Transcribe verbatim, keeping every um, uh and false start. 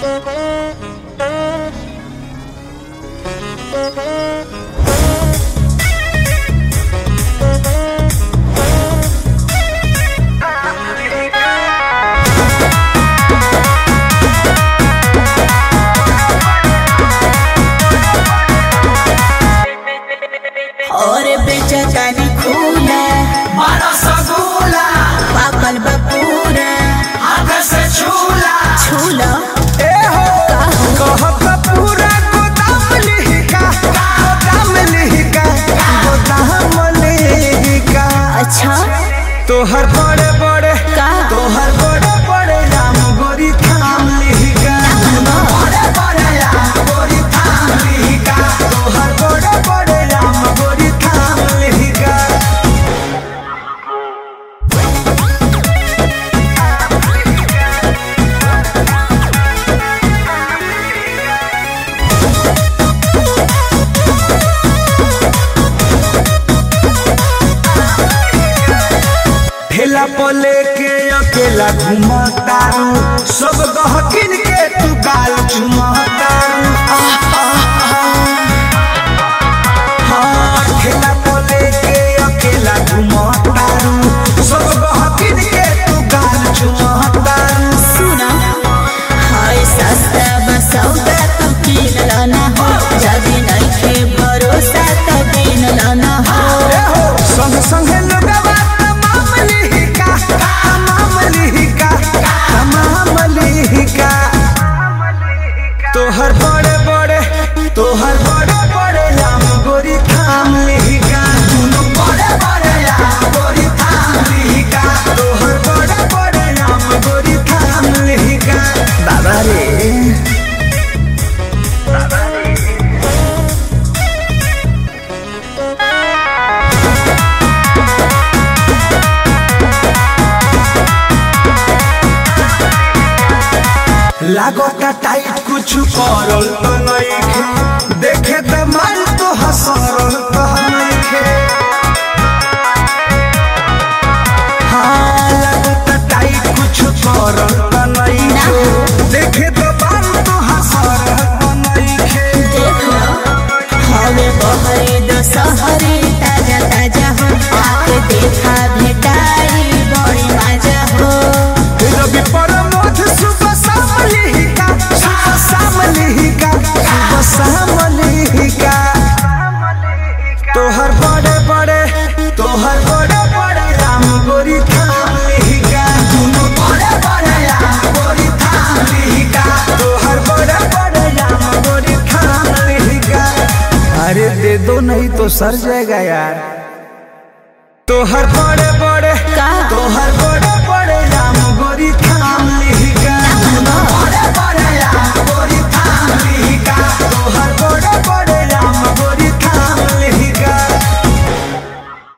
और बेचतानी खूला मारा सगुला पाकल बपूरा हाथ से छूला छूला ए हो कहत पूरा गोदाम लिहिका गोदाम लिहिका गोदाम लिहिका। अच्छा तोहर बड़े बड़े का तोहर बड़े बड़े राम गोरी थाम लिहिका बड़े बड़े राम गोरी थाम लिहिका तोहर बड़े बड़े राम गोरी थाम लिहिका। ठेला पले के अकेला घुमतारू सब गहकिन के तू गाल चुमतारू। हाँ ठेला पले के अकेला घुमतारू सब गहकिन के तू गाल चुमतारू। सुना हाय सस्ता बसौदा तू किन लाना हो जदी नहीं के भरोसा तो दिन लाना हो ए हो संग संग लगवा तमाम लिहिका तमाम लिहिका तमाम लिहिका। तोहर बड़े बड़े तोहर बड़े बड़े राम गोरी थाम लिहिका दुनु बड़े बड़े राम गोरी थाम लिहिका तोहर बड़े बड़े राम गोरी थाम लिहिका। बाबा रे बाबा रे लागता टाइट कुछ करल तो नइखे देखे त माल तो हसरल तो नइखे। हाँ लागता टाइट कुछ करल तो नइखे देखे त माल तो हसरल तो नइखे। देख लो हवे बहरे दो सहरे ताजा ताजा हो आके देखा भेटाई बड़ी मजा हो रवि परमोध सुबह शाम लिहिका सुबह शाम लिहिका सुबह शाम लिहिका। तोहर बड़े बड़े तोहर बड़े बड़े राम गोरी थाम लिहिका दुनु बड़े बड़े राम गोरी थाम लिहिका तोहर बड़े बड़े राम गोरी थाम लिहिका। अरे दे दो नहीं तो सर जाएगा यार। तोहर